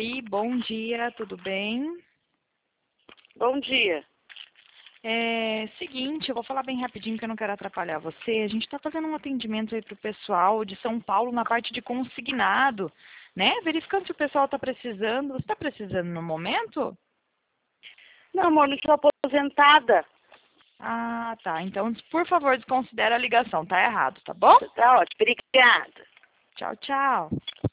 Oi, bom dia, tudo bem? Bom dia. Seguinte, eu vou falar bem rapidinho que eu não quero atrapalhar você. A gente está fazendo um atendimento aí para o pessoal de São Paulo na parte de consignado, né? Verificando se o pessoal está precisando. Você está precisando no momento? Não, amor, não estou aposentada. Ah, tá. Então, por favor, desconsidere a ligação. Tá errado, tá bom? Tá ótimo, obrigada. Tchau, tchau.